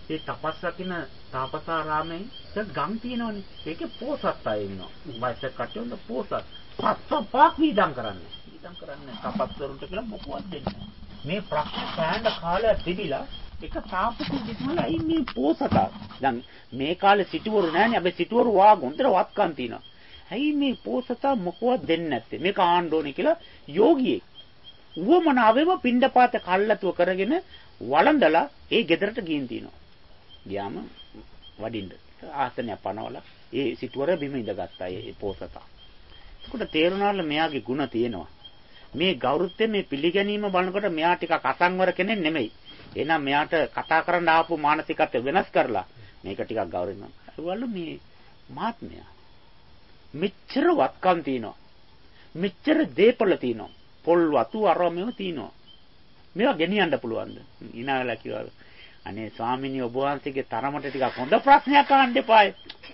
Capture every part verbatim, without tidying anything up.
ඒ තපස් රකින්න තාපසාරාමේ ගම් තියෙනවනේ. ඒකේ පෝසත් අය ඉන්නවා. වයසක කට්ටිය උන් පෝසත්. සත්ත පාක් වීදම් කරන්නේ. වීදම් කරන්නේ තපස්වරුන්ට කියලා මොකවත් දෙන්නේ නැහැ. මේ ප්‍රශ්න සෑහෙන කාලයක් තිබිලා එක තාපසෙක් දෙතුමලා අයි මේ පෝසතා. දැන් මේ කාලේ සිටුවරු නැහැනේ. අපි සිටුවරු වා ගොන්තර වත්කම් තියනවා. ඇයි මේ පෝසතා මොකවත් දෙන්නේ නැත්තේ? මේක ආන්න ඕනේ කියලා යෝගියෙක්. උවමනාවෙම පිණ්ඩපාත කල්ලාතුව කරගෙන වළඳලා ඒ ගෙදරට ගිහින් තිනවා. ගියාම වඩින්න ආසනය පනවලා ඒ සිටුවර බිම ඉඳගත්තා ඒ පෝසතා. ඒකට තේරුණාල මෙයාගේ ಗುಣ තියෙනවා. මේ ගෞරවයෙන් මේ පිළිගැනීම බලනකොට මෙයා ටිකක් අසංවර කෙනෙක් නෙමෙයි. එහෙනම් මෙයාට කතා කරන්න ආපු මානසිකත්වය වෙනස් කරලා මේක ටිකක් ගෞරවයෙන් අරවලු මේ මහත්මයා. මෙච්චර වත්කම් තියෙනවා. මෙච්චර දේපල තියෙනවා. පොල් වතු අරමෙව තියෙනවා. මේවා ගෙනියන්න පුළුවන්ද? ඉනාලා කිව්වා. අනේ ස්වාමීනි ඔබ වහන්සේගේ තරමට ටිකක් හොඳ ප්‍රශ්නයක් අහන්න එපායි.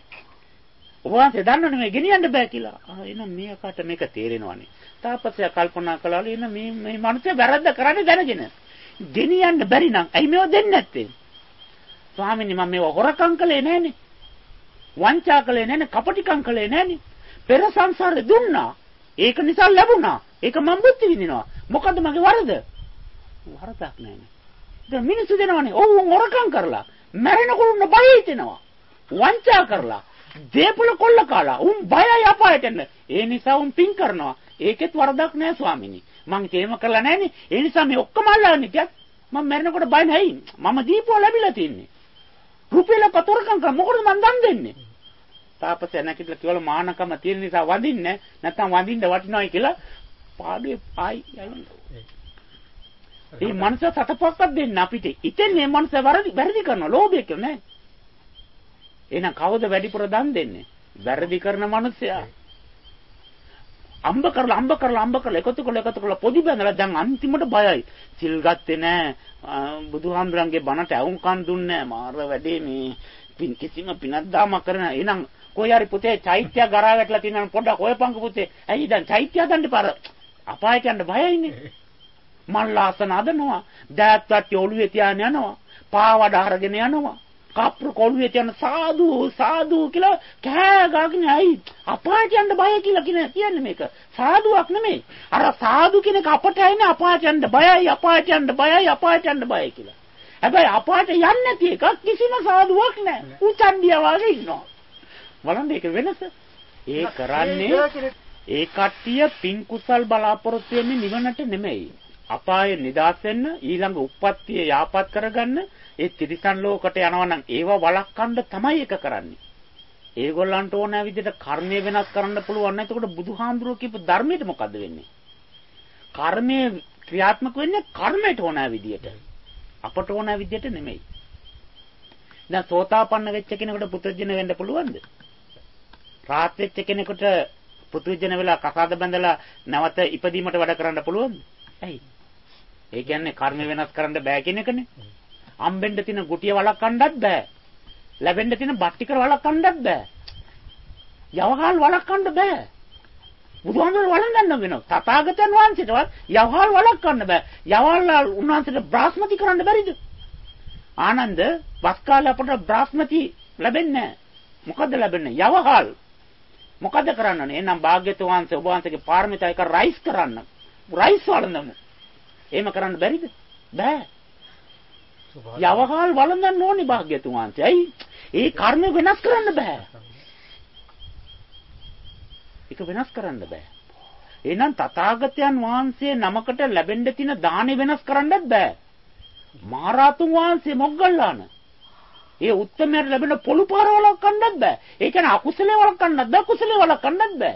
ඔබ වහන්සේ දන්නවනේ මේ ගෙනියන්න බෑ කියලා. ආ එහෙනම් මේකට මේක තේරෙනවනේ. තාපසයා කල්පනා කළාලු එහෙනම් මේ මේ මිනිස්සු වැරද්ද කරන්නේ දැනගෙන. ගෙනියන්න බැරි නම් ඇයි මේව දෙන්නේ නැත්තේ? ස්වාමීනි මම මේව හොරකම් කළේ නෑනේ. වංචා කළේ නෑනේ, කපටිකම් කළේ නෑනේ. පෙර සංසාරේ දුන්නා. ඒක නිසා ලැබුණා. ඒක මම බුද්ධි විඳිනවා. මොකද්ද මගේ වරද? වරදක් නෑනේ. දැන් මිනිස්සු දෙනවනේ. ඔව් උන් හොරකම් කරලා, මැරෙනකොට උන් බය හිතෙනවා. වංචා කරලා, දේපල කොල්ල කාලා උන් බයයි අපායට යන්න. ඒ නිසා උන් පින් කරනවා. ඒකෙත් වරදක් නෑ ස්වාමීනි. මං තේම කරලා නෑනේ. ඒ නිසා මේ ඔක්කොම අල්ලන්නේ ටිකක්. මම මැරෙනකොට බය නැයි. මම දීපුවා ලැබිලා තින්නේ. රුපියල පතරකම් කර මොකටද මං දන් දෙන්නේ? තාපසය නැකිట్లా කිව්වල මානකම තියෙන නිසා වඳින්නේ නැත්නම් වඳින්න වටිනවයි කියලා පාඩුවේ ආයි යයි. මේ මනස සතපක්වත් දෙන්න අපිට. ඉතින් මේ මනස වැරදි වැරදි කරනවා. ලෝභය කියලා නෑ. එහෙනම් කවුද වැඩිපුර දන් දෙන්නේ? වැරදි කරන මනුස්සයා. අම්බ කරලා අම්බ කරලා අම්බ කරලා එකතු කරලා එකතු කරලා පොඩි බඳලා දැන් අන්තිමට බයයි. සිල් ගත්තේ නෑ. බුදුහාමුදුරන්ගේ බණට ඇවුම්කන් දුන්නේ නෑ. මාර වැඩේ මේ පින් කිසිම පිනක් දාම කරන. එහෙනම් කොයි හරි පුතේ චෛත්‍ය ගරා වැටලා තියෙනවා පොඩ්ඩක් ඔයපංක පුතේ. ඇයි දැන් චෛත්‍ය හදන්න පාර අපායට යන්න බයයිනේ. මල්ලාසන හදනවා. දෑත් වට්ටි ඔළුවේ තියාගෙන යනවා. පාවඩ අරගෙන යනවා. කප්පු කොළුවේ තියන සාදු සාදු කියලා කෑ ගාගෙන ඇයි අපායට යන්න බය කියලා කියන්නේ මේක සාදුවක් නෙමෙයි. අර සාදු කෙනෙක් අපට ඇයිනේ අපායට යන්න බයයි අපායට යන්න බයයි අපායට යන්න බයයි කියලා. හැබැයි අපායට යන්නේ නැති එක කිසිම සාදුවක් නැහැ. ඌ චණ්ඩියා වගේ ඉන්නවා. බලන්න ඒක වෙනස. ඒ කරන්නේ ඒ කට්ටිය පින් කුසල් බලාපොරොත්තු වෙන්නේ නිවනට නෙමෙයි. අපායේ නිදාස් වෙන්න ඊළඟ උප්පත්තිය යාපත් කරගන්න ඒ තිරිසන් ලෝකට යනවා නම් ඒව වළක්වන්න තමයි ඒක කරන්නේ. ඒගොල්ලන්ට ඕන විදිහට කර්මය වෙනස් කරන්න පුළුවන් නැහැ. එතකොට බුදුහාමුදුරුවෝ කියපු ධර්මයට මොකද්ද වෙන්නේ? කර්මය ක්‍රියාත්මක වෙන්නේ කර්මයට ඕන විදිහට. අපට ඕන විදිහට නෙමෙයි. දැන් සෝතාපන්න වෙච්ච කෙනෙකුට පුත්‍රජන වෙන්න පුළුවන්ද? රාහත් වෙච්ච කෙනෙකුට පුත්‍රජන වෙලා කසාද බැඳලා නැවත ඉපදීමට වැඩ කරන්න පුළුවන්ද? ඇයි? ඒ කියන්නේ කර්ම වෙනස් කරන්න බෑ කියන එකනේ. අම්බෙන්න තියෙන ගුටිය වළක්වන්නත් බෑ. ලැබෙන්න තියෙන බත් ටික වළක්වන්නත් බෑ. යවහල් වළක්වන්න බෑ. බුදුහාමුදුරුවෝ වළඳන්න වෙනවා. තථාගතයන් වහන්සේටවත් යවහල් වළක්වන්න බෑ. යවහල් උන්වහන්සේට බ්‍රාහ්මති කරන්න බැරිද? ආනන්ද වස් කාලේ අපට බ්‍රාහ්මති ලැබෙන්නේ නැහැ. මොකද්ද ලැබෙන්නේ? යවහල්. මොකද්ද කරන්නනේ? එහෙනම් භාග්‍යතුන් වහන්සේ ඔබ වහන්සේගේ පාරමිතා එක රයිස් කරන්න. රයිස් වළඳමු. එහෙම කරන්න බැරිද? බෑ. යවහල් වළඳන්න ඕනේ භාග්‍යතුන් වහන්සේ. ඇයි? ඒ කර්ම වෙනස් කරන්න බෑ. ඒක වෙනස් කරන්න බෑ. එහෙනම් තථාගතයන් වහන්සේ නමකට ලැබෙන්න තියෙන දාණය වෙනස් කරන්නත් බෑ. මහරහතුන් වහන්සේ මොග්ගල්ලාන. ඒ උත්තමයට ලැබෙන පොළු පාර වළක්වන්නත් බෑ. ඒ කියන්නේ අකුසලයේ වළක්වන්නත් බෑ, කුසලයේ වළක්වන්නත් බෑ.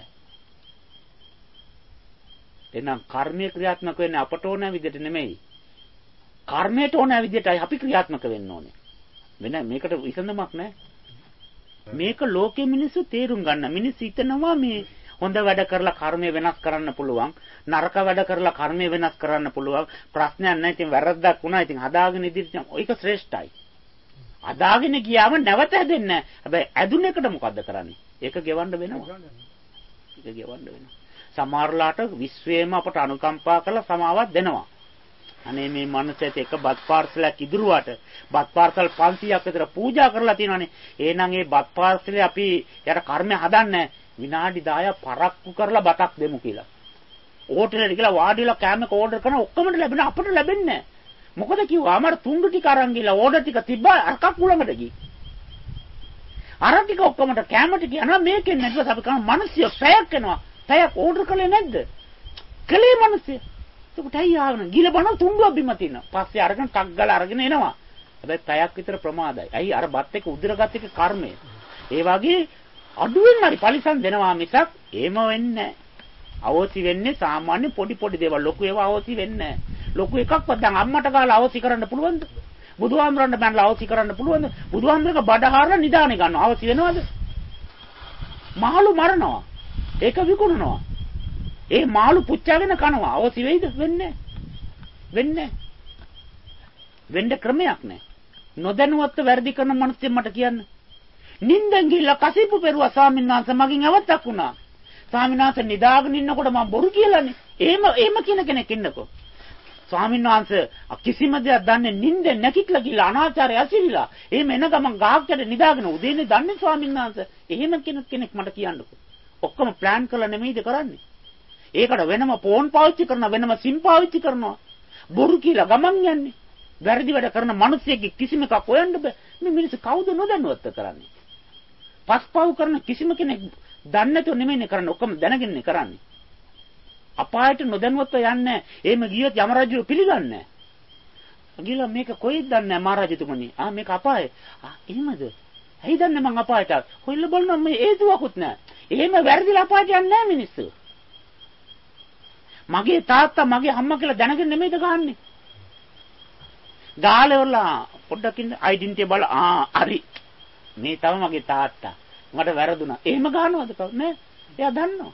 එහෙනම් කර්මයේ ක්‍රියාත්මක වෙන්නේ අපට ඕන විදිහට නෙමෙයි. කර්මයට ඕන විදිහටයි අපි ක්‍රියාත්මක වෙන්න ඕනේ. වෙන මේකට විසඳුමක් නැහැ. මේක ලෝකෙ මිනිස්සු තේරුම් ගන්න. මිනිස්සු හිතනවා මේ හොඳ වැඩ කරලා කර්මය වෙනස් කරන්න පුළුවන්. නරක වැඩ කරලා කර්මය වෙනස් කරන්න පුළුවන්. ප්‍රශ්නයක් නැහැ. ඉතින් වැරද්දක් වුණා. ඉතින් හදාගෙන ඉදිරියට ඒක ශ්‍රේෂ්ඨයි. හදාගෙන ගියාම නැවත හැදෙන්නේ නැහැ. හැබැයි ඇදුන එකට මොකද්ද කරන්නේ? ඒක ගෙවන්න වෙනවා. ඒක ගෙවන්න වෙනවා. සමහරලාට විශ්වයේම අපට අනුකම්පා කරලා සමාවක් දෙනවා. අනේ මේ මනුස්සයෙක් එක බත් පාර්සලයක් ඉදිරුවට බත් පාර්සල් පන්සීයක් විතර පූජා කරලා තියෙනවානේ. එහෙනම් ඒ බත් පාර්සලේ අපි යට කර්මය හදන්නේ විනාඩි දහයක් පරක්කු කරලා බතක් දෙමු කියලා. හෝටලෙට ගිහලා වාඩිලා කෑමක ඕඩර් කරන ඔක්කොම ලැබෙන අපිට ලැබෙන්නේ නැහැ. මොකද කිව්වා මට තුන්ඩු ටික අරන් ගිහලා ඕඩර් ටික තිබ්බා අරකක් උලඟට ගිහින්. අර ටික ඔක්කොමට කැමට කියනවා මේකෙන් නැද්ද අපි කන මිනිස්සු පැයක් යනවා. පැයක් ඕඩර් කළේ නැද්ද? කළේ මිනිස්සු. ඒකට ඇයි ආවන ගිල බන තුන්ඩුවක් බිම තිනවා. පස්සේ අරගෙන ටක් ගාලා අරගෙන එනවා. හැබැයි පැයක් විතර ප්‍රමාදයි. ඇයි අර බත් එක උදිරගත් එක කර්මය. ඒ වගේ අඩුවෙන් හරි පරිසම් දෙනවා මිසක් එහෙම වෙන්නේ නැහැ. අවෝසි වෙන්නේ සාමාන්‍ය පොඩි පොඩි දේවල්. ලොකු ඒවා අවෝසි වෙන්නේ නැහැ. ලොකු එකක්වත් දැන් අම්මට ගාලා අවෝසි කරන්න පුළුවන්ද? බුදුහාමුදුරන්ට බැනලා අවසි කරන්න පුළුවන්ද? බුදුහාමුදුරක බඩ හාරලා නිදානේ ගන්නවා. අවසි වෙනවද? මාළු මරනවා. ඒක විකුණනවා. ඒ මාළු පුච්චාගෙන කනවා. අවසි වෙයිද? වෙන්නේ වෙන්නේ වෙන්න ක්‍රමයක් නැහැ. නොදැනුවත්ව වැරදි කරන මිනිස්සු මට කියන්න. නිින්දෙන් ගිහලා කසිප්පු පෙරුවා ස්වාමීන් වහන්සේ මගෙන් අවත්තක් වුණා. ස්වාමීන් වහන්සේ නිදාගෙන ඉන්නකොට මම බොරු කියලානේ. එහෙම එහෙම කියන කෙනෙක් ඉන්නකෝ. ස්වාමීන් වහන්සේ කිසිම දෙයක් දන්නේ නිින්දෙන් නැකිట్లా කියලා අනාචාරය ඇසිරිලා. එහෙම එන ගමන් ගහකට නිදාගෙන උදේනේ දන්නේ ස්වාමීන් වහන්සේ. එහෙම කෙනෙක් කෙනෙක් මට කියන්නකෝ. ඔක්කොම ප්ලෑන් කරලා නෙමෙයිද කරන්නේ. ඒකට වෙනම ෆෝන් පාවිච්චි කරනවා වෙනම සිම් පාවිච්චි කරනවා. බොරු කියලා ගමන් යන්නේ. වැරදි වැඩ කරන මිනිස්සෙක්ගේ කිසිම එකක් හොයන්න බෑ. මේ මිනිස්සු කවුද නොදැනුවත්ව කරන්නේ? පස්පව් කරන කිසිම කෙනෙක් දන්නේ නැතුව නෙමෙයිනේ කරන්නේ. ඔක්කොම දැනගෙනනේ කරන්නේ. අපායට නොදැනුවත්ව යන්නේ. එහෙම ගියොත් යම රජු පිළිගන්නේ නැහැ. ගිහලා මේක කොහෙද දන්නේ මහ රජතුමනි? ආ මේක අපායේ. ආ එහෙමද? ඇයි දන්නේ මං අපායට? කොල්ල බලනවා මේ හේතුවකුත් නැහැ. එහෙම වැරදිලා අපායට යන්නේ නැහැ මිනිස්සු. මගේ තාත්තා මගේ අම්මා කියලා දැනගෙන නෙමෙයිද ගහන්නේ? ගාලෙවලා පොඩ්ඩක් ඉන්න ඩෙන්ටිටි බල ආ හරි. මේ තමයි මගේ තාත්තා. මට වැරදුනා. එහෙම ගහනවද කව නෑ? එයා දන්නවා.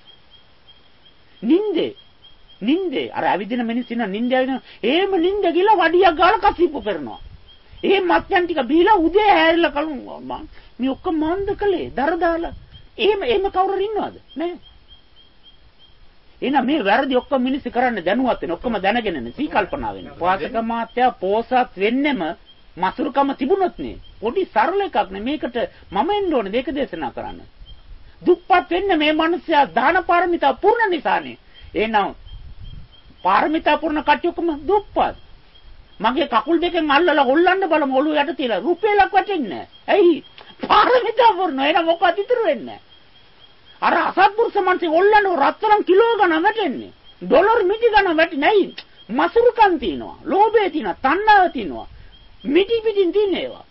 නින්දේ නින්දේ අර ඇවිදින මිනිස්සු ඉන්න නින්ද ඇවිදින එහෙම නින්ද ගිහලා වඩියක් ගාලා කසිප්පු කරනවා. ඒ මත්යන් ටික බීලා උදේ හැරිලා කලුම් මං මේ ඔක්කොම මන්ද කළේ දර දාලා. එහෙම එහෙම කවුරු ඉන්නවද? නෑ. එහෙනම් මේ වැරදි ඔක්කොම මිනිස්සු කරන්නේ දැනුවත් වෙන ඔක්කොම දැනගෙනනේ සීකල්පනා වෙන්නේ. වාසක මාත්‍යා පෝසත් වෙන්නෙම මසුරුකම තිබුණොත් නේ. පොඩි සරල එකක් නේ මේකට මම එන්න ඕනේ මේක දේශනා කරන්න. දුප්පත් වෙන්නේ මේ මිනිස්සයා දාන පාරමිතා පුරන නිසානේ. එහෙනම් පාරමිතා පුරන කට්ටියකම දුප්පත්. මගේ කකුල් දෙකෙන් අල්ලලා හොල්ලන්න බලමු ඔළුව යට තියලා රුපියලක් වැටෙන්නේ නැහැ. ඇයි? පාරමිතා පුරන එන මොකක්ද ඉතුරු වෙන්නේ? අර අසත්පුරුෂ මනසේ හොල්ලන රත්තරන් කිලෝ ගණන් වැටෙන්නේ. ඩොලර් මිටි ගණන් වැටෙන්නේ නැයි. මසුරුකම් තියනවා, ලෝභය තියනවා, තණ්හාව තියනවා. මිටි පිටින් තියන ඒවා.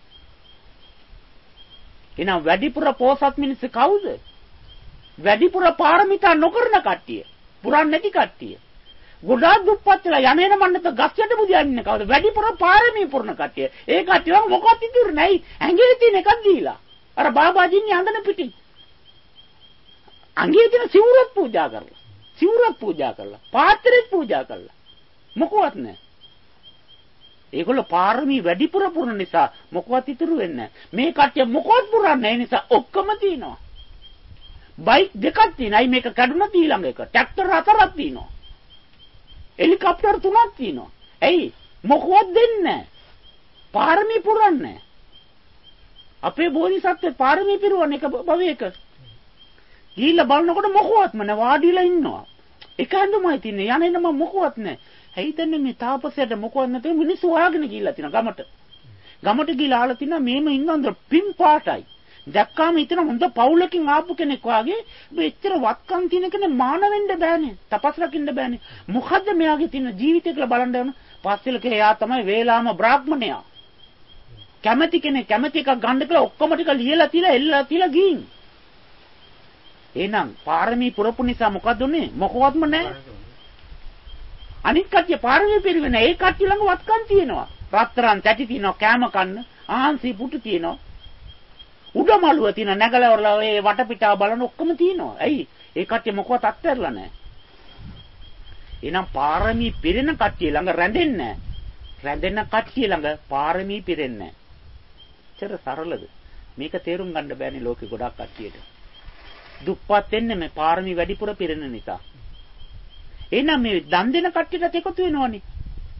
එහෙනම් වැඩිපුර පෝසත් මිනිස්සු කවුද? වැඩිපුර පාරමිතා නොකරන කට්ටිය. පුරන්නේ නැති කට්ටිය. ගොඩාක් දුප්පත් වෙලා යන්නේන මන්නත ගස්යට බුදියන්නේ කවුද? වැඩිපුර පාරමී පුරන කට්ටිය. ඒ කට්ටිය මොකක්ද ඉතුරු නැයි. ඇඟේ තියෙන එකක් දීලා. අර බාබාජින්නේ අඳන පිටින්. අංගේ තියෙන සිවුරක් පූජා කරලා. සිවුරක් පූජා කරලා. පාත්‍රෙත් පූජා කරලා. මොකවත් නැහැ. ඒගොල්ලෝ පාරමී වැඩිපුර පුරන නිසා මොකවත් ඉතුරු වෙන්නේ නැහැ. මේ කට්ටිය මොකවත් පුරන්නේ නැහැ නිසා ඔක්කොම තියෙනවා. බයික් දෙකක් තියෙනයි මේක කඩුණා ඊළඟ එක. ට්‍රැක්ටර් හතරක් තියෙනවා. හෙලිකොප්ටර් තුනක් තියෙනවා. ඇයි? මොකවත් දෙන්නේ නැහැ. පාරමී පුරන්නේ නැහැ. අපේ බෝධිසත්ව පාරමී පිරුවන එක භවයක. ගිහිල්ලා බලනකොට මොකවත්ම නැහැ වාඩිලා ඉන්නවා. එක හඳුමයි තින්නේ යන්නේ නම මොකවත් නැහැ. ඇයි දන්නේ මේ තාපසයට මොකවත් නැතේ මිනිස්සු හොයාගෙන ගිහිල්ලා තිනා ගමට. ගමට ගිහිල්ලා ආලා තිනා මේම ඉන්නන්ද පින් පාටයි. දැක්කාම හිතන හොඳ පවුලකින් ආපු කෙනෙක් වාගේ මෙච්චර වත්කම් තියෙන කෙනෙක් මාන වෙන්න බෑනේ. තපස් රකින්න බෑනේ. මොකද්ද මෙයාගේ තියෙන ජීවිතය කියලා බලන්න යන. පස්සෙලක එයා තමයි වේලාම බ්‍රාහ්මණයා. කැමැති කෙනෙක් කැමැති එකක් ගන්න කියලා ඔක්කොම ටික ලියලා තියලා එල්ලලා තියලා ගිහින්. එහෙනම් පාරමී පුරපු නිසා මොකද උනේ? මොකවත්ම නැහැ. අනිත් කට්ටිය පාරමී පිරුවේ නැහැ. ඒ කට්ටිය ළඟ වත්කම් තියෙනවා. රත්තරන් තැටි තියෙනවා, කෑම කන්න, ආහන්සි පුටු තියෙනවා. උඩමළුව තියෙන නැගලවලා ඒ වටපිටාව බලන ඔක්කොම තියෙනවා. ඇයි? ඒ කට්ටිය මොකවත් අත්හැරලා නැහැ. එහෙනම් පාරමී පිරෙන කට්ටිය ළඟ රැඳෙන්නේ නැහැ. රැඳෙන කට්ටිය ළඟ පාරමී පිරෙන්නේ නැහැ. චර සරලද? මේක තේරුම් ගන්න බෑනේ ලෝකේ ගොඩක් කට්ටියට. දුප්පත් වෙන්නේ මේ පාරමී වැඩිපුර පිරෙන නිසා. එහෙනම් මේ දන් දෙන කට්ටියටත් එකතු වෙනවනේ.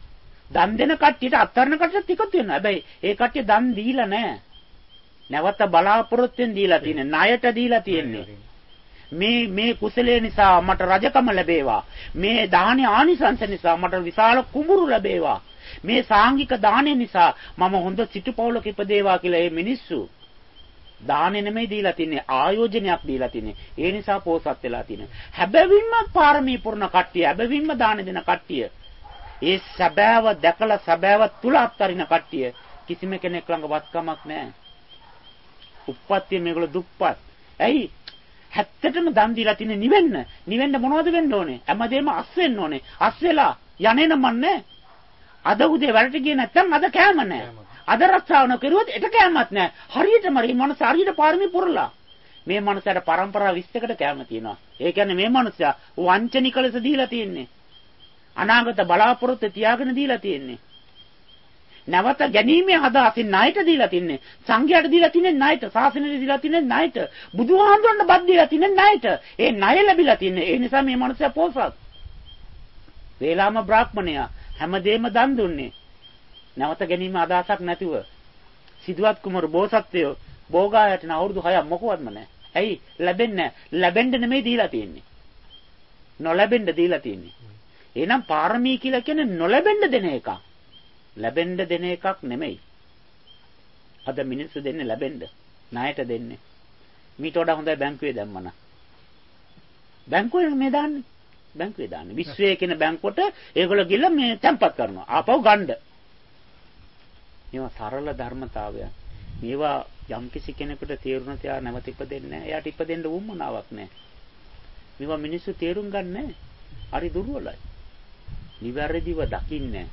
දන් දෙන කට්ටියට අත්තරන කට්ටියත් එකතු වෙනවා. හැබැයි ඒ කට්ටිය දන් දීලා නැහැ. නැවත බලාපොරොත්තුෙන් දීලා තියෙන්නේ. ණයට දීලා තියෙන්නේ. මේ මේ කුසලයේ නිසා මට රජකම ලැබේවා. මේ දානේ ආනිසංස නිසා මට විශාල කුඹුරු ලැබේවා. මේ සාංගික දානේ නිසා මම හොඳ සිටුපවුලක ඉපදේවා කියලා මේ මිනිස්සු දානේ නෙමෙයි දීලා තින්නේ, ආයෝජනයක් දීලා තින්නේ. ඒ නිසා පෝසත් වෙලා තින්නේ. හැබැවින්ම පාරමී පුරන කට්ටිය, හැබැවින්ම දාන දෙන කට්ටිය, ඒ සැබෑව දැකලා සැබෑව තුල අත්තරින කට්ටිය කිසිම කෙනෙක් ළඟ වත්කමක් නැහැ. උප්පත්තිය මේගොල්ලෝ දුප්පත්. ඇයි? හැත්තටම දන් දීලා තින්නේ නිවෙන්න. නිවෙන්න මොනවද වෙන්න ඕනේ? හැමදේම අස් වෙන්න ඕනේ. අස් වෙලා යන්නේ නමන්නේ. අද උදේ වැඩට ගියේ නැත්නම් අද කෑම නැහැ. අද රස්සාවන කරුවොත් එට කෑමක් නැහැ. හරියටම මේ මනස හරියට පාරමී පුරලා. මේ මනසට පරම්පරා විස්සකට කෑම තියෙනවා. ඒ කියන්නේ මේ මනසයා වංචනික ලෙස දීලා තියෙන්නේ. අනාගත බලාපොරොත්තු තියාගෙන දීලා තියෙන්නේ. නැවත ගැනීමේ අදහසින් ණයට දීලා තින්නේ. සංඝයාට දීලා තින්නේ ණයට. ශාසනයට දීලා තින්නේ ණයට. බුදුහාමුදුරන්ට බත් දීලා තින්නේ ණයට. ඒ ණය ලැබිලා තින්නේ. ඒ නිසා මේ මනුස්සයා පොසත්. වේලාම බ්‍රාහ්මණයා හැමදේම දන් දුන්නේ. නැවත ගැනීම අදහසක් නැතිව. සිදුවත් කුමාර බෝසත්වෝ භෝගායතන අවුරුදු හයක් මොකවත්ම නැහැ. ඇයි? ලැබෙන්නේ නැහැ. ලැබෙන්න නෙමෙයි දීලා තියෙන්නේ. නොලැබෙන්න දීලා තියෙන්නේ. එහෙනම් පාරමී කියලා කියන්නේ නොලැබෙන්න දෙන එකක්. ලැබෙන්න දෙන එකක් නෙමෙයි. අද මිනිස්සු දෙන්නේ ලැබෙන්න. ණයට දෙන්නේ. මීට වඩා හොඳයි බැංකුවේ දැම්මන. බැංකුවේ මේ දාන්නේ. බැංකුවේ දාන්නේ. විශ්වයේ කියන බැංකුවට ඒගොල්ලෝ ගිහලා මේ තැන්පත් කරනවා. ආපහු ගන්න. මේවා සරල ධර්මතාවය. මේවා යම්කිසි කෙනෙකුට තේරුණ තියා නැවත ඉපදෙන්නේ නැහැ. එයාට ඉපදෙන්න උවමනාවක් නැහැ. මේවා මිනිස්සු තේරුම් ගන්න නැහැ. හරි දුර්වලයි. නිවැරදිව දකින්නේ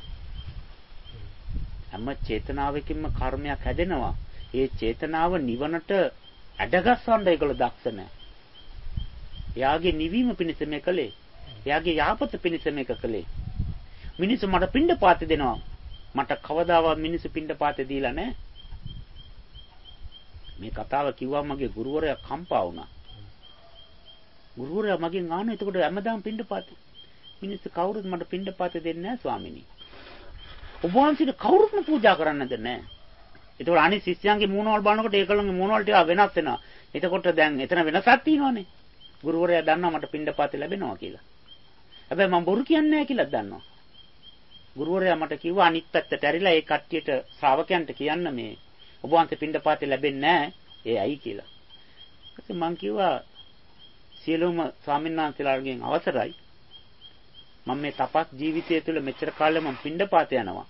හැම චේතනාවකින්ම කර්මයක් හැදෙනවා. ඒ චේතනාව නිවනට ඇඩගස්සවන්න ඒගොල්ලෝ දක්ෂ නැහැ. එයාගේ නිවීම පිණිස මේ කලේ. එයාගේ යාපත පිණිස මේක කලේ. මිනිස්සු මට පින්ඩ පාත දෙනවා. මට කවදාවත් මිනිස්සු පින්ඩ පාත දීලා නැහැ. මේ කතාව කිව්වම මගේ ගුරුවරයා කම්පා වුණා. ගුරුවරයා මගෙන් ආන එතකොට හැමදාම පින්ඩ පාත. මිනිස්සු කවුරුත් මට පින්ඩ පාත දෙන්නේ නැහැ ස්වාමිනී. ඔබ වහන්සේට කවුරුත්ම පූජා කරන්නද නැහැ. ඒතකොට අනිත් ශිෂ්‍යයන්ගේ මූණවල බලනකොට ඒගොල්ලන්ගේ මූණවල ටික වෙනස් වෙනවා. එතකොට දැන් එතන වෙනසක් තියෙනවනේ. ගුරුවරයා දන්නවා මට පින්ඩපාත ලැබෙනවා කියලා. හැබැයි මම බොරු කියන්නේ නැහැ කියලා දන්නවා. ගුරුවරයා මට කිව්වා අනිත් පැත්තට ඇරිලා ඒ කට්ටියට ශ්‍රාවකයන්ට කියන්න මේ ඔබ වහන්සේ පින්ඩපාත ලැබෙන්නේ නැහැ. ඒ ඇයි කියලා. ඊට මම කිව්වා සියලුම ස්වාමීන් වහන්සේලාගෙන් අවසරයි. මම මේ තපස් ජීවිතය තුළ මෙච්චර කාලෙ මම පින්ඩපාත යනවා.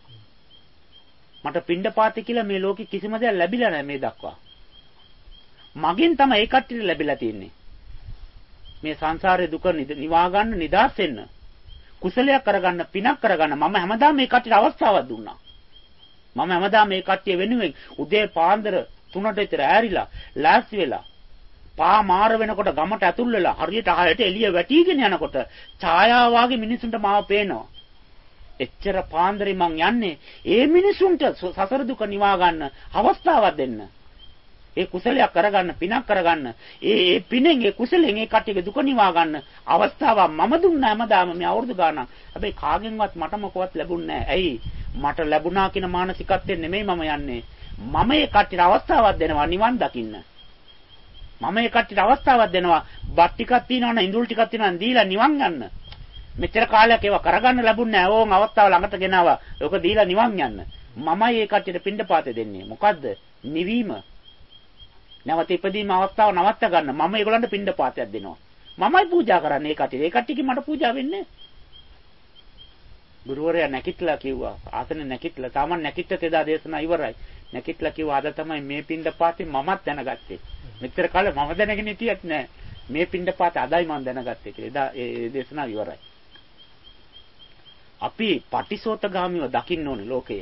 මට පින්ඩපාත කියලා මේ ලෝකෙ කිසිම දෙයක් ලැබිලා නැහැ මේ දක්වා. මගෙන් තමයි ඒ කට්ටියට ලැබිලා තියෙන්නේ. මේ සංසාරේ දුක නිවා ගන්න නිදාස් වෙන්න. කුසලයක් කරගන්න පිනක් කරගන්න මම හැමදාම මේ කට්ටියට අවස්ථාවක් දුන්නා. මම හැමදාම මේ කට්ටිය වෙනුවෙන් උදේ පාන්දර තුනට විතර ඈරිලා ලෑස්ති වෙලා පා මාර වෙනකොට ගමට ඇතුල් වෙලා හරියට ආයෙත් එළිය වැටිගෙන යනකොට ඡායාව වාගේ මිනිසුන්ට මාව පේනවා. එච්චර පාන්දරේ මං යන්නේ ඒ මිනිසුන්ට සසර දුක නිවා ගන්න අවස්ථාවක් දෙන්න. ඒ කුසලයක් කරගන්න පිනක් කරගන්න ඒ ඒ පිනෙන් ඒ කුසලෙන් ඒ කට්ටියගේ දුක නිවා ගන්න අවස්ථාවක් මම දුන්නා හැමදාම මේ අවුරුදු ගාණක්. හැබැයි කාගෙන්වත් මට මොකවත් ලැබුණේ නැහැ. ඇයි? මට ලැබුණා කියන මානසිකත්වයෙන් නෙමෙයි මම යන්නේ. මම ඒ කට්ටියට අවස්ථාවක් දෙනවා නිවන් දකින්න. මම ඒ කට්ටියට අවස්ථාවක් දෙනවා බත් ටිකක් තියනවනම් ඉඳුල් ටිකක් තියනවනම් දීලා නිවන් ගන්න. මෙච්චර කාලයක් ඒවා කරගන්න ලැබුණේ නැහැ. ඕන් අවස්ථාව ළඟට ගෙනාවා. ඒක දීලා නිවන් යන්න. මමයි ඒ කට්ටියට පින්ඩපාතේ දෙන්නේ. මොකද්ද? නිවීම. නැවත ඉපදීම අවස්ථාව නවත්ත ගන්න. මම ඒගොල්ලන්ට පින්ඩපාතයක් දෙනවා. මමයි පූජා කරන්නේ ඒ කට්ටිය. ඒ කට්ටියකින් මට පූජා වෙන්නේ. ගුරුවරයා නැකිట్లా කිව්වා. ආසන නැකිట్లా. සාමාන්‍ය නැකිట్ට එදා දේශනා ඉවරයි. නැකිట్లా කිව්වා අද තමයි මේ පින්ඩපාතේ මමත් දැනගත්තේ. මෙච්චර කාලේ මම දැනගෙන හිටියත් නෑ. මේ පින්ඩපාත අදයි මම දැනගත්තේ කියලා. එදා ඒ දේශනාව ඉවරයි. අපි පටිසෝතගාමීව දකින්න ඕනේ ලෝකය.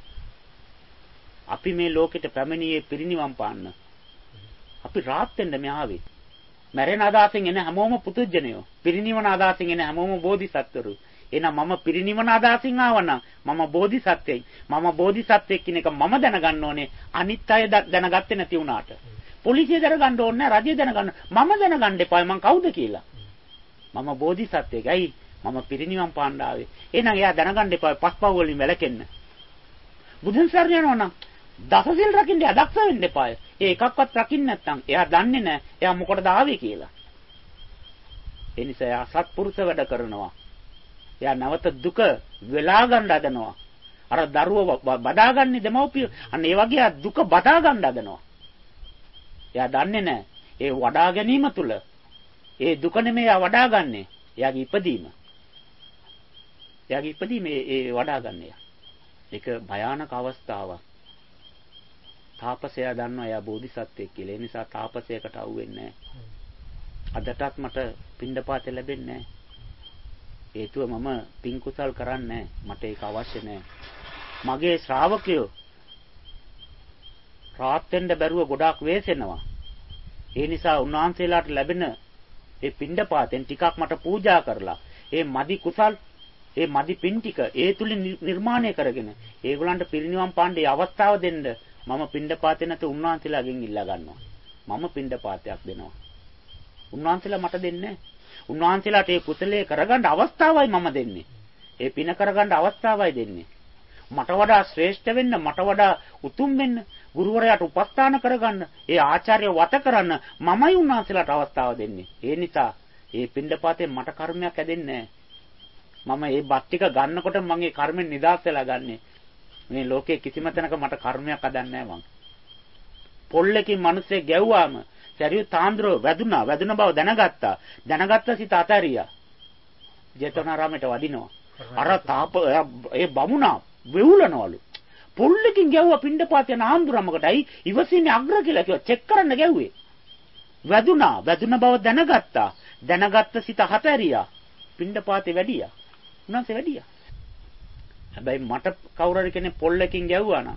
අපි මේ ලෝකෙට පැමිණියේ පිරිනිවන් පාන්න. අපි රාත් වෙන්න මේ ආවේ. මැරෙන අදහසෙන් එන හැමෝම පුදුජනයෝ. පිරිනිවන අදහසෙන් එන හැමෝම බෝධිසත්වරු. එහෙනම් මම පිරිනිවන අදහසින් ආවනම් මම බෝධිසත්වෙක්. මම බෝධිසත්වෙක් කියන එක මම දැනගන්න ඕනේ. අනිත් අය දැනගත්තේ නැති වුණාට. පොලිසිය දැනගන්න ඕනේ නැහැ. රජය දැනගන්න. මම දැනගන්න එපා මං කවුද කියලා. මම බෝධිසත්වෙක්. ඇයි? මම පිරිනිවන් පාන්න ආවේ. එහෙනම් එයා දැනගන්න එපා පස්පව් වලින් වැළකෙන්න. බුදුන් සරණ යනවා නම් දසසිල් රකින්න අදක්ෂ වෙන්න එපා. ඒ එකක්වත් රකින්න නැත්නම් එයා දන්නේ නැහැ එයා මොකටද ආවේ කියලා. ඒ නිසා එයා සත්පුරුෂ වැඩ කරනවා. එයා නැවත දුක වෙලා ගන්න හදනවා. අර දරුව බදාගන්නේ දෙමව්පිය. අන්න ඒ වගේ දුක බදා ගන්න හදනවා. එයා දන්නේ නැහැ. ඒ වඩා ගැනීම තුල ඒ දුක නෙමෙයි එයා වඩාගන්නේ. එයාගේ ඉපදීම. එයාගේ ඉපදීම ඒ වඩා ගන්න. ඒක භයානක අවස්ථාවක්. තාපසයා දන්නවා එයා බෝධිසත්වෙක් කියලා. ඒ නිසා තාපසයකට අවු වෙන්නේ නැහැ. අදටත් මට පින්ඩපාත ලැබෙන්නේ නැහැ. හේතුව මම පින් කුසල් කරන්නේ මට ඒක අවශ්‍ය නැහැ. මගේ ශ්‍රාවකයෝ රාත් වෙන්න බැරුව ගොඩාක් වෙසෙනවා. ඒ නිසා උන්වහන්සේලාට ලැබෙන ඒ පින්ඩපාතෙන් ටිකක් මට පූජා කරලා ඒ මදි කුසල් ඒ මදි පින් ටික ඒ තුලින් නිර්මාණය කරගෙන ඒගොල්ලන්ට පිරිනිවන් පාණ්ඩේ අවස්ථාව දෙන්න මම පින්ඩපාතේ නැත උන්වහන්සේලාගෙන් ඉල්ලා ගන්නවා. මම පින්ඩපාතයක් දෙනවා. උන්වහන්සේලා මට දෙන්නේ උන්වහන්සේලාට ඒ කුසලයේ කරගන්න අවස්ථාවයි මම දෙන්නේ. ඒ පින කරගන්න අවස්ථාවයි දෙන්නේ. මට වඩා ශ්‍රේෂ්ඨ වෙන්න, මට වඩා උතුම් වෙන්න, ගුරුවරයාට උපස්ථාන කරගන්න, ඒ ආචාර්ය වත කරන්න මමයි උන්වහන්සේලාට අවස්ථාව දෙන්නේ. ඒ නිසා ඒ පින්ඩපාතේ මට කර්මයක් ඇදෙන්නේ නැහැ. මම ඒ බත් ටික ගන්නකොට මම ඒ කර්මෙන් නිදහස් වෙලා ගන්නෙ. මේ ලෝකේ කිසිම තැනක මට කර්මයක් හදන්නේ නැහැ මං. පොල්ලකින් මිනිස්සේ ගැව්වාම සරියු තාන්ද්‍රෝ වැදුනා වැදුන බව දැනගත්තා. දැනගත්ත සිත අතරියා. ජේතවනාරාමයට වදිනවා. අර තාප ඒ බමුණා වෙවුලනවලු. පොල්ලකින් ගැව්වා පින්ඩපාත යන ආන්දුරමකටයි ඉවසීමේ අග්‍ර කියලා කිව්වා. චෙක් කරන්න ගැව්වේ. වැදුනා වැදුන බව දැනගත්තා. දැනගත්ත සිත අතරියා. පින්ඩපාතේ වැඩියා. උනාසේ වැඩියා. හැබැයි මට කවුරු හරි කෙනෙක් පොල්ලකින් ගැව්වා නම්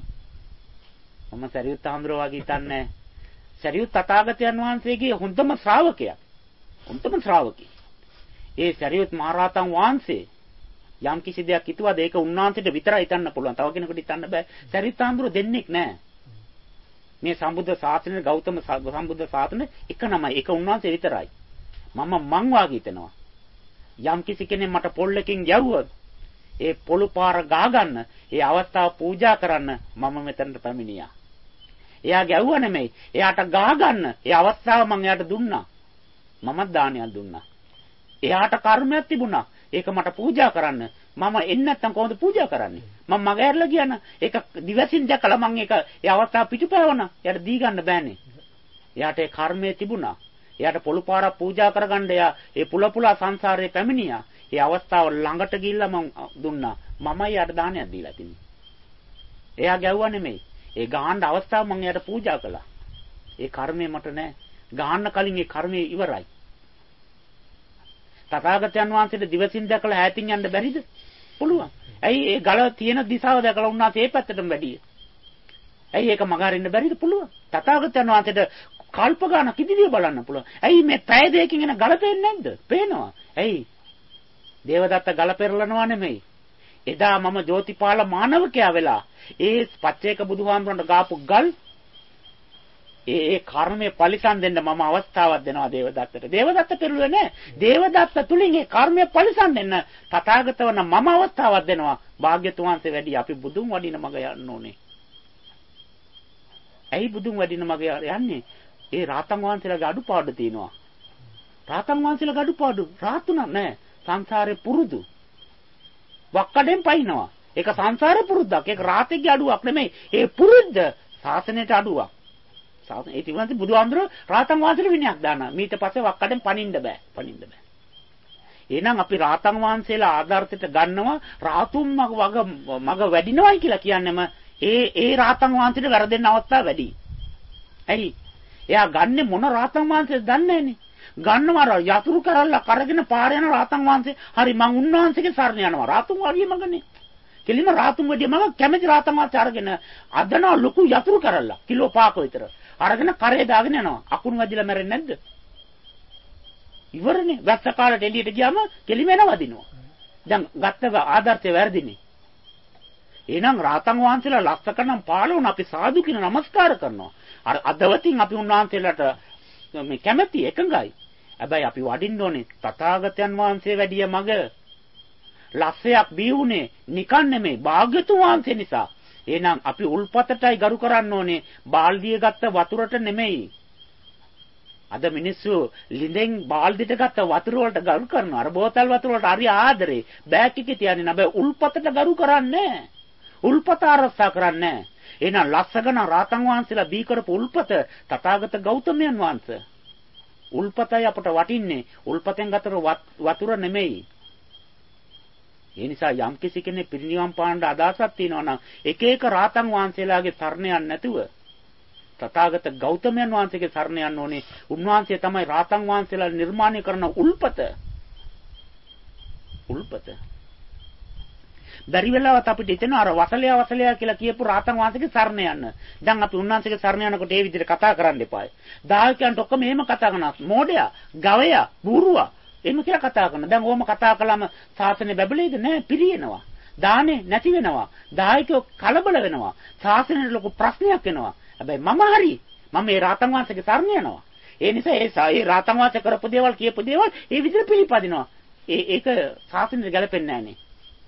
මම සරියු තාන්ද්‍රෝ වගේ හිතන්නේ සරියුත් තථාගතයන් වහන්සේගේ හොඳම ශ්‍රාවකයා. හොඳම ශ්‍රාවකී. ඒ සරියුත් මහරහතන් වහන්සේ යම් කිසි දෙයක් හිතුවද ඒක උන්වහන්සේට විතරයි හිතන්න පුළුවන්. තව කෙනෙකුට හිතන්න බෑ. සරියුත් තාන්ද්‍රෝ දෙන්නෙක් නෑ. මේ සම්බුද්ධ ශාසනයේ ගෞතම සම්බුද්ධ ශාසනයේ එක නමයි. ඒක උන්වහන්සේ විතරයි. මම මං වාගේ හිතනවා. යම් කිසි කෙනෙක් මට පොල්ලකින් ගැව්වොත් ඒ පොළු පාර ගා ගන්න, ඒ අවස්ථාව පූජා කරන්න මම මෙතනට පැමිණියා. එයා ගැව්වා නෙමෙයි. එයාට ගා ගන්න ඒ අවස්ථාව මම එයාට දුන්නා. මමත් දානයක් දුන්නා. එයාට කර්මයක් තිබුණා. ඒක මට පූජා කරන්න. මම එන්නේ නැත්තම් කොහොමද පූජා කරන්නේ? මම මග ඇරලා ගියා නම් ඒක දිවසින් දැකලා මම ඒක ඒ අවස්ථාව පිටුපෑවුණා. එයාට දී ගන්න බෑනේ. එයාට ඒ කර්මය තිබුණා. එයාට පොළු පාරක් පූජා කරගන්න එයා ඒ පුල පුලා සංසාරේ පැමිණියා. ඒ අවස්ථාව ළඟට ගිහිල්ලා මම දුන්නා. මමයි යාට දානයක් දීලා තින්නේ. එයා ගැව්වා නෙමෙයි. ඒ ගහන්න අවස්ථාව මම එයාට පූජා කළා. ඒ කර්මය මට නෑ. ගහන්න කලින් ඒ කර්මය ඉවරයි. තථාගතයන් වහන්සේට දිවසින් දැකලා ඈතින් යන්න බැරිද? පුළුවන්. ඇයි ඒ ගල තියෙන දිශාව දැකලා උන්වහන්සේ ඒ පැත්තටම වැඩියේ? ඇයි ඒක මගහරින්න බැරිද? පුළුවන්. තථාගතයන් වහන්සේට කල්ප ගානක් ඉදිරිය බලන්න පුළුවන්. ඇයි මේ පැය දෙකකින් එන ගල පේන්නේ නැද්ද? පේනවා. ඇයි? දේවදත්ත ගල පෙරලනවා නෙමෙයි. එදා මම ජෝතිපාල මානවකයා වෙලා ඒ පච්චේක බුදුහාමුදුරන්ට ගාපු ගල් ඒ ඒ කර්මයේ පරිසම් දෙන්න මම අවස්ථාවක් දෙනවා දේවදත්තට. දේවදත්ත පෙරළුවේ නැහැ. දේවදත්ත තුලින් ඒ කර්මයේ පරිසම් දෙන්න තථාගතවන මම අවස්ථාවක් දෙනවා. භාග්‍යතුන් වහන්සේ වැඩි අපි බුදුන් වඩින මග යන්න ඕනේ. ඇයි බුදුන් වඩින මග යන්නේ? ඒ රාතන් වහන්සේලාගේ අඩුපාඩු තියෙනවා. රාතන් වහන්සේලාගේ අඩුපාඩු රාතුණක් නැහැ. සංසාරේ පුරුදු. වක්කඩෙන් පයින්නවා. ඒක සංසාරේ පුරුද්දක්. ඒක රාතේගේ අඩුවක් නෙමෙයි. ඒ පුරුද්ද ශාසනයට අඩුවක්. ශාසන ඒ තිබුණාද බුදුහාමුදුරුවෝ රාතන් වහන්සේට විනයක් දානවා. ඊට පස්සේ වක්කඩෙන් පනින්න බෑ. පනින්න බෑ. එහෙනම් අපි රාතන් වහන්සේලා ආදර්ශයට ගන්නවා රාතුන් මග වග මග වැඩිනවයි කියලා කියන්නේම ඒ ඒ රාතන් වහන්සේට වැරදෙන්න අවස්ථා වැඩි. ඇයි? එයා ගන්නෙ මොන රාතන් වහන්සේද දන්නේ නැනේ. ගන්නවා යතුරු කරල්ලා කරගෙන පාර යන රාතන් වහන්සේ. හරි මං උන්වහන්සේගේ සරණ යනවා. රාතුන් වගේ මගනේ. කෙලිම රාතුන් වගේ මග කැමති රාතන් වහන්සේ අරගෙන අදනවා ලොකු යතුරු කරල්ලා. කිලෝ පහක විතර. අරගෙන කරේ දාගෙන යනවා. අකුණු වැදිලා මැරෙන්නේ නැද්ද? ඉවරනේ. වැස්ස කාලේට එළියට ගියාම කෙලිම එනවා දිනවා. දැන් ගත්ත ආදර්ශය වැරදිනේ. එහෙනම් රාතන් වහන්සේලා ලක්ෂකණම් පාළුණ අපි සාදු කියන නමස්කාර කරනවා. අර අදවතින් අපි උන්වහන්සේලාට මේ කැමැති එකඟයි. හැබැයි අපි වඩින්න ඕනේ තථාගතයන් වහන්සේ වැඩිය මග ලස්සයක් බිහුනේ නිකන් නෙමෙයි භාග්‍යතුන් වහන්සේ නිසා. එහෙනම් අපි උල්පතටයි ගරු කරන්න ඕනේ බාල්දිය ගත්ත වතුරට නෙමෙයි. අද මිනිස්සු ලිඳෙන් බාල්දියට ගත්ත වතුර වලට ගරු කරනවා. අර බෝතල් වතුර වලට හරි ආදරේ. බෑග් එකේ තියන්නේ නැබැයි උල්පතට ගරු කරන්නේ. උල්පත ආරක්ෂා කරන්නේ. එහෙනම් ලස්සගන රාතන් වහන්සේලා දී කරපු උල්පත තථාගත ගෞතමයන් වහන්සේ. උල්පතයි අපට වටින්නේ. උල්පතෙන් ගතර වතුර නෙමෙයි. ඒ නිසා යම් කිසි කෙනෙක් පිරිනිවන් පාන්න අදහසක් තියෙනවා නම් එක එක රාතන් වහන්සේලාගේ සරණ යන්නේ නැතුව තථාගත ගෞතමයන් වහන්සේගේ සරණ යන්න ඕනේ. උන්වහන්සේ තමයි රාතන් වහන්සේලා නිර්මාණය කරන උල්පත. උල්පත. බැරි වෙලාවත් අපිට හිතෙනවා අර වසලයා වසලයා කියලා කියපු රාතන් වහන්සේගේ සරණ යන්න. දැන් අපි උන්වහන්සේගේ සරණ යනකොට ඒ විදිහට කතා කරන්න එපායි. දායකයන්ට ඔක්කොම එහෙම කතා කරනවා. මෝඩයා, ගවයා, බූරුවා එහෙම කියලා කතා කරනවා. දැන් ඕම කතා කළාම සාසනේ බැබලෙයිද? නෑ, පිරියෙනවා. දානේ නැති වෙනවා. දායකයෝ කලබල වෙනවා. සාසනෙට ලොකු ප්‍රශ්නයක් එනවා. හැබැයි මම හරි. මම මේ රාතන් වහන්සේගේ සරණ යනවා. ඒ නිසා ඒ ඒ රාතන් වහන්සේ කරපු දේවල් කියපු දේවල් ඒ විදිහට පිළිපදිනවා. ඒ ඒක සාසනෙට ගැලපෙන්නේ නෑනේ.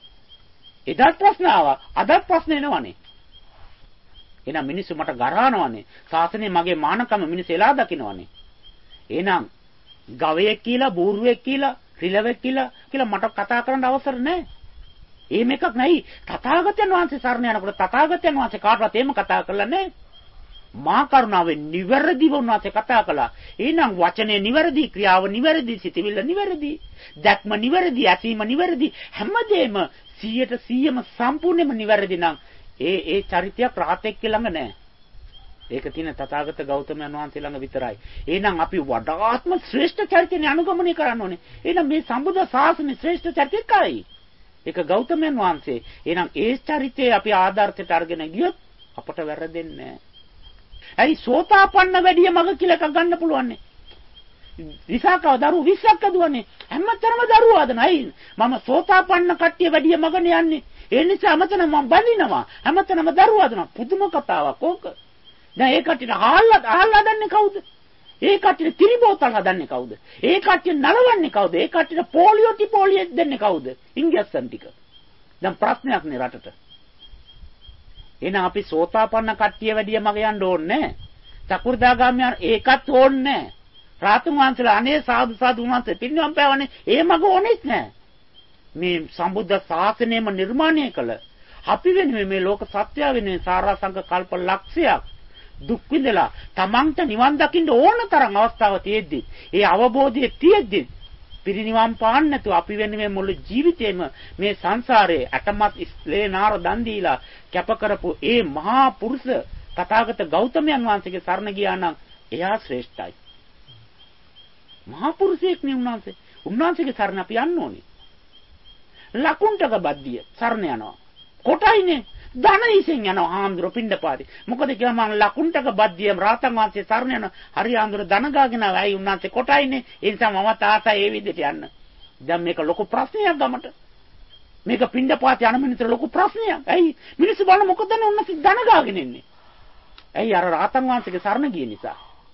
එදාත් ප්‍රශ්න ආවා. අදත් ප්‍රශ්න එනවනේ. එහෙනම් මිනිස්සු මට ගරහනවනේ. සාසනේ මගේ මානකම මිනිස්සු එලා දකින්නවනේ. එහෙනම් ගවයෙක් කියලා, බූරුවෙක් කියලා, රිලවෙක් කියලා කියලා මට කතා කරන්න අවසර නැහැ. එහෙම එකක් නැයි. තථාගතයන් වහන්සේ සරණ යනකොට තථාගතයන් වහන්සේ කාටවත් එහෙම කතා කරලා නැහැ. මා කරුණාවෙන් නිවැරදිව උන්වහන්සේ කතා කළා. එහෙනම් වචනේ නිවැරදි, ක්‍රියාව නිවැරදි, සිතවිල්ල නිවැරදි, දැක්ම නිවැරදි, ඇසීම නිවැරදි, හැමදේම සියයට සියයම සම්පූර්ණයෙන්ම නිවැරදි නම් ඒ ඒ චරිතයක් රාතෙක් ළඟ නැහැ. ඒක තියෙන තථාගත ගෞතමයන් වහන්සේ ළඟ විතරයි. එහෙනම් අපි වඩාත්ම ශ්‍රේෂ්ඨ චරිතනේ අනුගමනය කරන්න ඕනේ. එහෙනම් මේ සම්බුද්ධ ශාසනයේ ශ්‍රේෂ්ඨ චරිතය කයි? ඒක ගෞතමයන් වහන්සේ. එහෙනම් ඒ චරිතය අපි ආදර්ශයට අරගෙන ගියොත් අපට වැරදෙන්නේ නැහැ. ඇයි සෝතාපන්න වැඩිය මග කියලා එකක් ගන්න පුළුවන් නේ. විසාකව දරුවෝ විස්සක් අදුවනේ. හැමතරම දරුවෝ ආදනයි. මම සෝතාපන්න කට්ටිය වැඩිය මගනේ යන්නේ. ඒ නිසා අමතන මම බඳිනවා. හැමතැනම දරුවෝ ආදනවා. පුදුම කතාවක් ඕක. දැන් ඒ කට්ටියට හාල්ලා හාල්ලා හදන්නේ කවුද? ඒ කට්ටියට ත්‍රිබෝතල් හදන්නේ කවුද? ඒ කට්ටිය නලවන්නේ කවුද? ඒ කට්ටියට පොලියෝ ටිපෝලිය දෙන්නේ කවුද? ඉන්ජෙක්ෂන් ටික. දැන් ප්‍රශ්නයක් නේ රටට. එහෙනම් අපි සෝතාපන්න කට්ටිය වැඩිය මග යන්න ඕනේ නැහැ. චතුර්දාගාමී ඒකත් ඕනේ නැහැ. රාතුන් වහන්සේලා අනේ සාදු සාදු වහන්සේ පින්නම් පෑවනේ. ඒ මග ඕනෙත් නැහැ. මේ සම්බුද්ධ ශාසනයම නිර්මාණය කළ අපි වෙනුවෙන් මේ ලෝක සත්‍ය වෙනුවෙන් සාරාංශක කල්ප ලක්ෂයක් දුක් විඳලා තමන්ට නිවන් දකින්න ඕන තරම් අවස්ථාවක් තියෙද්දි ඒ අවබෝධය තියෙද්දි පිරිනිවන් පාන්න නැතුව අපි වෙනුවෙන් මුළු ජීවිතේම මේ සංසාරේ අටමත් ස්ලේනාර දන් දීලා කැප කරපු ඒ මහා පුරුෂ තථාගත ගෞතමයන් වහන්සේගේ සරණ ගියා නම් එයා ශ්‍රේෂ්ඨයි. මහා පුරුෂයෙක් නේ උන්වහන්සේ. උන්වහන්සේගේ සරණ අපි යන්න ඕනේ. ලකුණ්ඩක බද්දිය සරණ යනවා. කොටයිනේ ධනයිසෙන් යනවා ආන්දර පිණ්ඩපාතේ. මොකද කියලා මම ලකුණ්ඩක බද්දිය රාතන් වහන්සේ සරණ යන හරි ආන්දර ධන ගාගෙන ආවයි උන්වහන්සේ කොටයිනේ. ඒ නිසා මම තාතා ඒ විදිහට යන්න. දැන් මේක ලොකු ප්‍රශ්නයක් ගමට. මේක පිණ්ඩපාතේ යන මිනිතර ලොකු ප්‍රශ්නයක්. ඇයි මිනිස්සු බලන මොකද දැන් උන්වහන්සේ ධන ගාගෙන ඉන්නේ. ඇයි අර රාතන් වහන්සේගේ සරණ ගිය නිසා.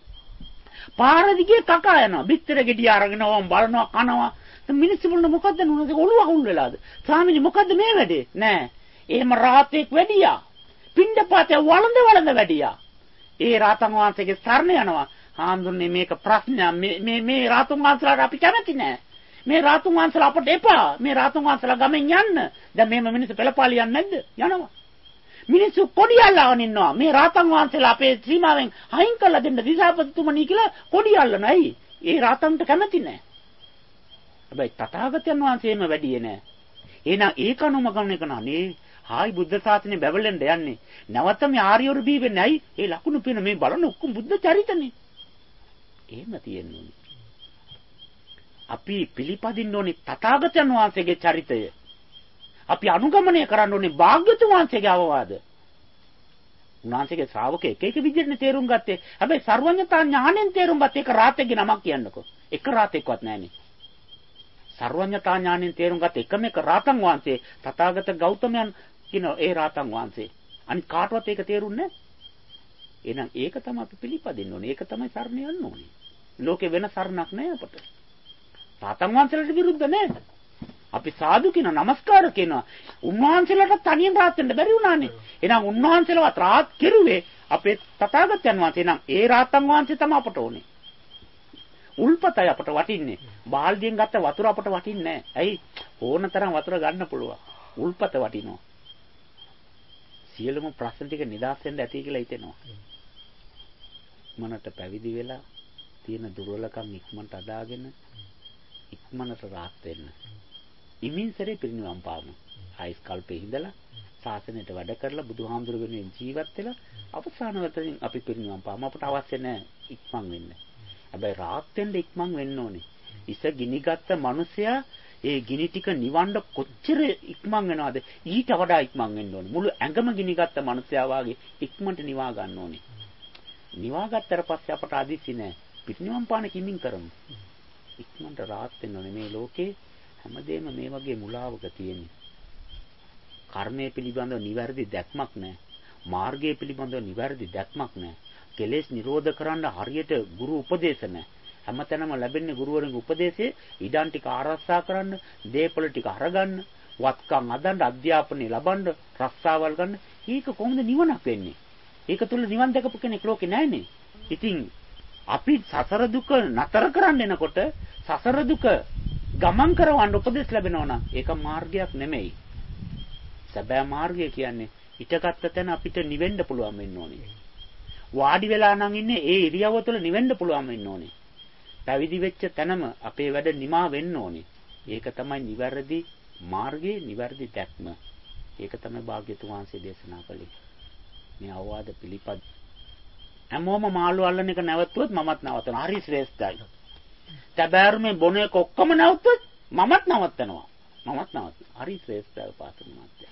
පාර දිගේ කකා යනවා. බිත්තර ගෙඩිය අරගෙන වම් බලනවා කනවා. මිනිස්සු බලන මොකද්ද උන්වහන්සේ ඔළුව අහුල් වෙලාද? ස්වාමීනි මොකද්ද මේ වැඩේ? නෑ. එහෙම රාතෙක් වැඩියා. පිණ්ඩපාතේ වළඳ වළඳ වැඩියා. ඒ රාතන් වහන්සේගේ සරණ යනවා. හාමුදුරනේ මේක ප්‍රශ්නයක්. මේ මේ මේ රාතුන් වහන්සේලාට අපි කැමති නෑ. මේ රාතුන් වහන්සේලා අපට එපා. මේ රාතුන් වහන්සේලා ගමෙන් යන්න. දැන් මේම මිනිස්සු පෙළපාලි යන්නේ නැද්ද? යනවා. මිනිස්සු කොඩි අල්ලගෙන ඉන්නවා. මේ රාතන් වහන්සේලා අපේ සීමාවෙන් අයින් කරලා දෙන්න දිසාපතිතුමනි කියලා කොඩි අල්ලන. ඇයි? ඒ රාතන්ට කැමති නෑ. හැබැයි තථාගතයන් වහන්සේම වැඩියේ නෑ. එහෙනම් ඒක අනුමගමනය කරනවා නේ. හායි බුද්ධ ශාසනය බැබලෙන්න යන්නේ. නැවත මේ ආර්යවරු බී වෙන්නේ ඇයි? ඒ ලකුණු පින මේ බලන ඔක්කොම බුද්ධ චරිතනේ. එහෙම තියෙන්නේ. අපි පිළිපදින්න ඕනේ තථාගතයන් වහන්සේගේ චරිතය. අපි අනුගමනය කරන්න ඕනේ භාග්‍යතුන් වහන්සේගේ අවවාද. උන්වහන්සේගේ ශ්‍රාවක එක එක විදිහට තේරුම් ගත්තේ. හැබැයි සර්වඥතා ඥාණයෙන් තේරුම් ගත්ත එක රාතේගේ නමක් කියන්නකෝ. එක රාතේක්වත් නැහනේ. සර්වඥතා ඥාණයෙන් තේරුම් ගත්ත එකම එක රාතන් වහන්සේ තථාගත ගෞතමයන් කියන ඒ රාතන් වහන්සේ. අනිත් කාටවත් ඒක තේරුන්නේ නැහැ. එහෙනම් ඒක තමයි අපි පිළිපදින්න ඕනේ. ඒක තමයි සරණ යන්න ඕනේ. ලෝකේ වෙන සරණක් නැහැ අපට. රාතන් වහන්සේලාට විරුද්ධ නැහැ. අපි සාදු කියන නමස්කාර කියනවා. උන්වහන්සේලාට තනියෙන් රාත් වෙන්න බැරි වුණානේ. එහෙනම් උන්වහන්සේලාවත් රාත් කෙරුවේ අපේ තථාගතයන් වහන්සේ. එහෙනම් ඒ රාතන් වහන්සේ තමයි අපට ඕනේ. උල්පතයි අපට වටින්නේ. බාල්දියෙන් ගත්ත වතුර අපට වටින්නේ නැහැ. ඇයි? ඕන තරම් වතුර ගන්න පුළුවන්. උල්පත වටිනවා. සියලුම ප්‍රශ්න ටික නිදාස් වෙන්න ඇති කියලා හිතෙනවා. මනට පැවිදි වෙලා තියෙන දුර්වලකම් ඉක්මනට අදාගෙන ඉක්මනට රාත් වෙන්න. ඉමින්සරේ පිරිනිවන් පාමු. ආයිස් කල්පේ ඉඳලා ශාසනයට වැඩ කරලා බුදුහාමුදුරු වෙනුවෙන් ජීවත් වෙලා අවසාන වතෙන් අපි පිරිනිවන් පාමු. අපට අවශ්‍ය නැහැ ඉක්මන් වෙන්න. හැබැයි රාත් වෙන්න ඉක්මන් වෙන්න ඕනේ. ඉස ගිනිගත්ත මිනිසයා ඒ ගිනි ටික නිවන්න කොච්චර ඉක්මන් වෙනවද? ඊට වඩා ඉක්මන් වෙන්න ඕනේ. මුළු ඇඟම ගිනිගත්ත මිනිසයා වාගේ ඉක්මනට නිවා ගන්න ඕනේ. නිවා ගත්තට පස්සේ අපට අදිසි නැහැ. පිරිනිවන් පාන කිමින් කරමු. ඉක්මනට රාත් වෙන්න ඕනේ. මේ ලෝකේ හැමදේම මේ වගේ මුලාවක තියෙන්නේ. කර්මය පිළිබඳව නිවැරදි දැක්මක් නැහැ. මාර්ගය පිළිබඳව නිවැරදි දැක්මක් නැහැ. කෙලෙස් නිරෝධ කරන්න හරියට ගුරු උපදේශ නැහැ. හැමතැනම ලැබෙන්නේ ගුරුවරුන්ගේ උපදේශයේ ඉඩම් ටික ආරක්ෂා කරන්න, දේපොළ ටික අරගන්න, වත්කම් අදන්න, අධ්‍යාපනය ලබන්න, රස්සාවල් ගන්න. ඒක කොහොමද නිවනක් වෙන්නේ? ඒක තුල නිවන් දැකපු කෙනෙක් ලෝකේ නැහැනේ. ඉතින් අපි සසර දුක නතර කරන්න එනකොට සසර දුක ගමන් කරවන්න උපදෙස් ලැබෙනවා නම් ඒක මාර්ගයක් නෙමෙයි. සැබෑ මාර්ගය කියන්නේ ඊටගත්ත තැන අපිට නිවෙන්න පුළුවන් වෙන්න ඕනේ. වාඩි වෙලා නම් ඉන්නේ ඒ ඉරියව්ව තුළ නිවෙන්න පුළුවන් වෙන්න ඕනේ. පැවිදි වෙච්ච තැනම අපේ වැඩ නිමා වෙන්න ඕනේ. ඒක තමයි නිවැරදි මාර්ගයේ නිවැරදි දැක්ම. ඒක තමයි භාග්‍යතුන් වහන්සේ දේශනා කළේ. මේ අවවාද පිළිපද හැමෝම මාළු අල්ලන එක නැවතුනොත් මමත් නවතනවා. හරි ශ්‍රේෂ්ඨයි. තැබෑරුමේ බොන එක ඔක්කොම නැවතුනොත් මමත් නවත්තනවා. මමත් නවත්තනවා. හරි ශ්‍රේෂ්ඨයි පාතුන් මාත්‍ය.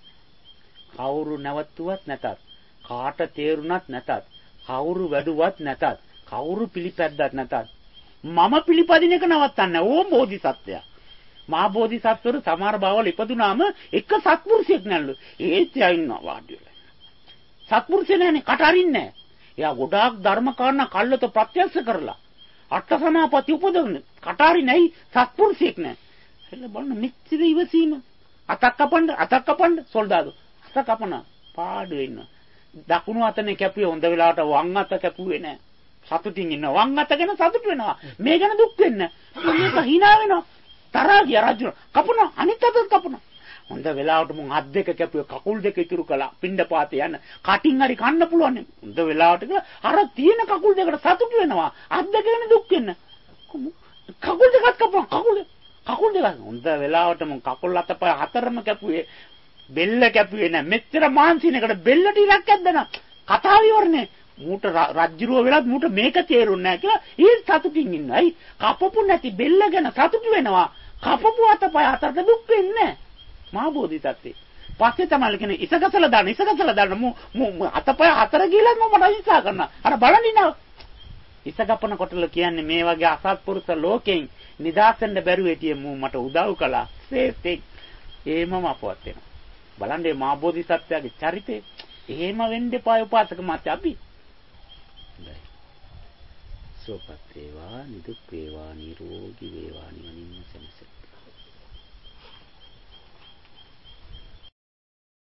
කවුරු නැවතුවත් නැතත්, කාට තේරුණත් නැතත්, කවුරු වැඩුවත් නැතත්, කවුරු පිළිපැද්දත් නැතත් මම පිළිපදින එක නවත්තන්නේ ඕ බෝධිසත්වයා. මහා බෝධිසත්වරු සමහර බවවල ඉපදුනාම එක සත්පුරුෂයෙක් නැල්ලු. ඒත් යා ඉන්නවා වාඩි වෙලා. සත්පුරුෂය නැනේ කට අරින්නේ නැහැ. එයා ගොඩාක් ධර්ම කාරණා කල්ලත ප්‍රත්‍යක්ෂ කරලා අට සමාපatti උපදවන කට අරින්නේ නැයි සත්පුරුෂයෙක් නැහැ. එළ බලන්න මෙච්චර ඉවසීම. අතක් කපන්න අතක් කපන්න සොල්දාදු. අත කපන පාඩු වෙන්න. දකුණු අතනේ කැපුවේ හොඳ වෙලාවට වම් අත කැපුවේ නැහැ. සතුටින් ඉන්න වම් අත ගැන සතුට වෙනවා. මේ ගැන දුක් වෙන්න. මේක hina වෙනවා. තරහා ගිය රජු කපනවා අනිත් අතත් කපනවා. හොඳ වෙලාවට මුන් අත් දෙක කැපුවේ කකුල් දෙක ඉතුරු කළා. පිණ්ඩපාතේ යන කටින් හරි කන්න පුළුවන්. හොඳ වෙලාවට කියලා අර තියෙන කකුල් දෙකට සතුට වෙනවා. අත් දෙක ගැන දුක් වෙන්න. කකුල් දෙකත් කපනවා. කකුල් කකුල් දෙක හොඳ වෙලාවට මුන් කකුල් අතපය හතරම කැපුවේ. බෙල්ල කැපුවේ නැහැ. මෙච්චර මාන්සිනකට බෙල්ල ටිකක් ඇද්දන. කතාව ඉවරනේ. මූට රජ්ජුරුව වෙලත් මූට මේක තේරුන්නේ නැහැ කියලා ඒ සතුටින් ඉන්නයි. කපපු නැති බෙල්ල ගැන සතුටු වෙනවා. කපපු අතපය හතරට දුක් වෙන්නේ නැහැ. මහා බෝධිසත්වේ. පස්සේ තමයි කියන ඉසගසලා දාන්න ඉසගසලා දාන්න මු අතපය හතර ගිහලා මම රජිසා කරනවා. අර බලන්න ඉසගපන කොටල කියන්නේ මේ වගේ අසත්පුරුෂ ලෝකෙන් නිදාසෙන්න බැරුව හිටියේ මු මට උදව් කළා. ශ්‍රේෂ්ඨයි. ඒමම අපවත් වෙනවා. බලන්න මේ මහා බෝධිසත්වයාගේ චරිතය. එහෙම වෙන්න එපා උපාසක මාත්‍ය අපි. හොඳයි. සෝපත් වේවා නිදුක් වේවා නිරෝගී වේවා නිවනින් සැනසෙත්වා.